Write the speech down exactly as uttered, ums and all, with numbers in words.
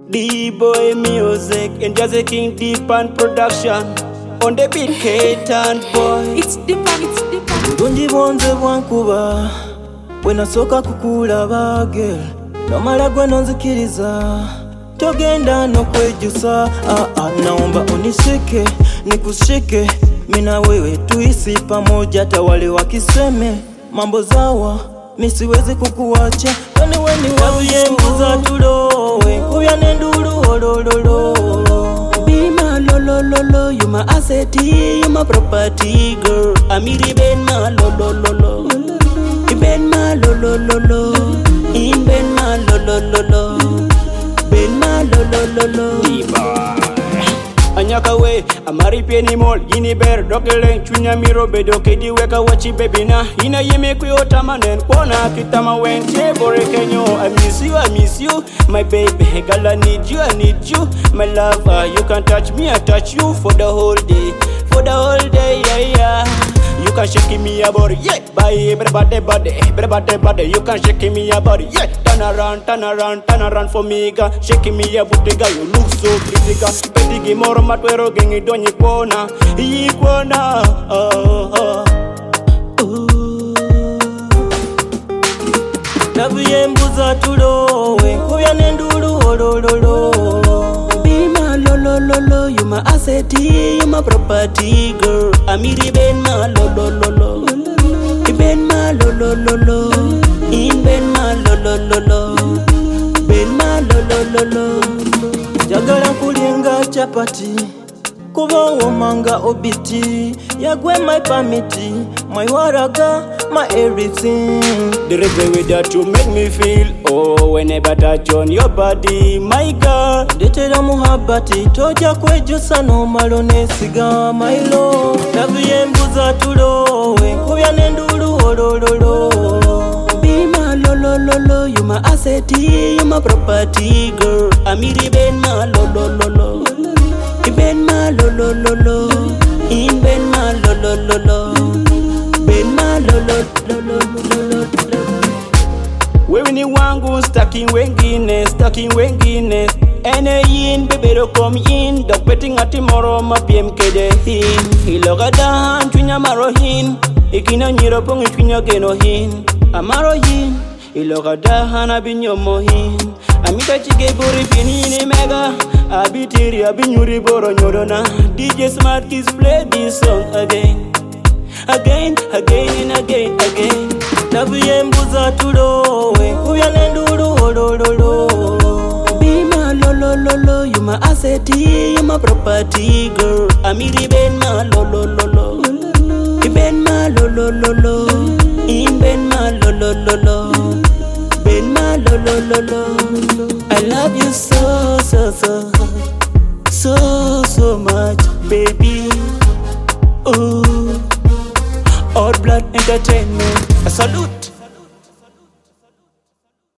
D-Boy music and Jazzy King Deep and production. On the beat, K-Tan boy. It's deeper, it's deeper. Bungi bonze bwankuba bwenasoka kukulaba girl nomala gwe nonzikiriza togenda nokwejusa ah, ah, naomba unishike nikushike mina wewe tuisi pamoja tawale wakiseme mambo zawa misiwezi kukuacha kwani weni wawie mbuza tulowe kubya nendulu olololo. Be my lo lo lo lo, you my asset, you my property girl. Amiri ben my lo lo lo lo, ben my lo lo lo lo, in ben my lo lo lo lo, ben my lo lo lo lo. Diva. Anyaka we, amari pieni mol, yini ber, dokeleng, chunya miro bedo kedi weka wachi baby na. Ina yeme kuyota manen, kona kitama wenche bore kenyo. I miss you, I miss you, my baby, girl I need you, I need you, my lover. You can touch me, I touch you for the whole day, for the whole day, yeah yeah. You can shake me your body, yeah, bye, everybody, body, everybody, body. You can shake me your body, yeah. Turn around, turn around, turn around for me, girl. Shake me your booty, girl. You look so pretty, girl. Petty moro matwero gengi donyi kona, yi kona. Oh oh. Nabuye mbuza tulowe kubya nendulu olololo. Be my lo lo lo lo, you my asset, you my property girl. Amiri ben my lo lo lo lo, ben my lo lo lo lo, in ben my lo lo lo lo, ben my lo lo lo lo. Jagala kulinga chapati kuba womanga obiti yagwe my permiti my waraga my everything. The reason way that you make me feel, oh, whenever touch on your body, my girl. Detera muhabati toja kwejusa no malone siga my love. Nabuye mbuza tulowe kubya nendulu olololo. Be my lo lo lo lo, you my asset, you my property girl. Amiri ben my lo lo lo lo, ben my lo lo lo lo, in ben my lo lo lo lo, ben my lo lo lo lo lo lo. Wewe ni wangu stacking wengine, stacking wengine. Ene yin bebero come in, dog betting ati moro ma P M K de hin. Iloga dan chunya maro hin, ikina nyiro pong chunya geno hin. Amaro hin, iloga dan abinyo mo hin. Amita chike buri pinini mega, abitiri abinyuri boro nyorona. D J Smart Kids play this song again, again, again and again, again. Nabuye mbuza tulowe kubya nendulu olololo. Be my lo lo lo lo, you my asset, you my property girl. Amiri ben my lo lo lo lo, ben my lo lo lo lo, in ben my lo lo lo lo, ben my lo lo lo lo. I love you so so so, so so much, baby. Ooh. All Blood Entertainment, a salute.